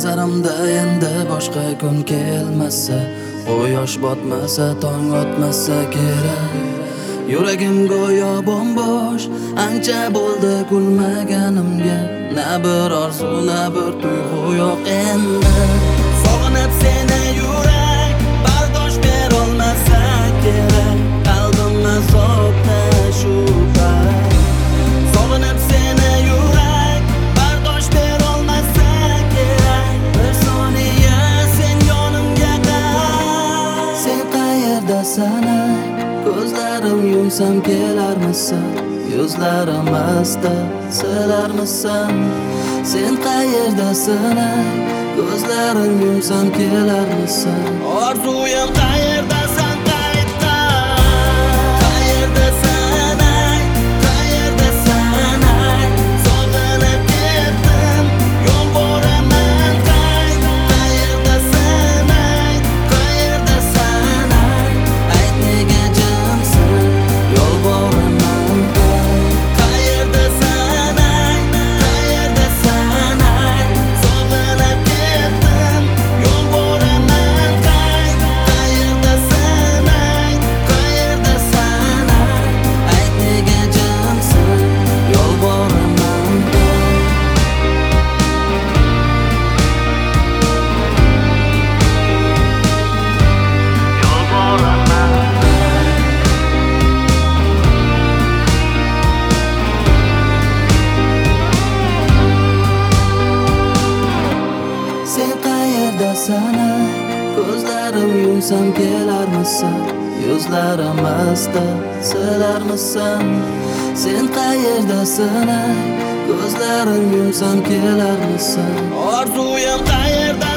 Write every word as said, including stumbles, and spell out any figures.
nazarimda endi boshqa kun kelmasa, quyosh botmasa, tong otmasa kerak. Yuragim go'yo bombosh, ancha bo'ldi kulmaganimga. Na bir orzu, na bir tuyg'u yo'q endi. Sog'inib seni yurak, bardosh berolmasa kerak. Qalbim azobda shu payt. Sog'inib seni yurak, bardosh berolmasa kerak. Bir soniya sen yonimga qal. Sen qayerdasan? Ko'zlarim yumsam kelarmisan? Yuzlarim asta silarmisan? Sen qayerdasan? Ko'zlarim yumsam kelarmisan? Orzuyim qayerdasan? Qayerda? Qayerdasan? Qayerdasan? Sog'inib ketdim, yo'l boraman. Qayerdasan? Qayerdasan? Ayt nega jimsan, yo'l boraman. Qayerdasan? Qayerdasan? Sog'inib ketdim, yo'l boraman. Qayerdasan? Qayerdasan? Ayt nega jimsan, yo'l boraman. Yo'l boraman. Sen qayerdasan? Ko'zlarim yumsam kelarmisan? Yuzlarim asta silarmisan? Sen qayerdasan? Ko'zlarim yumsam kelarmisan? Orzuyim qayerda?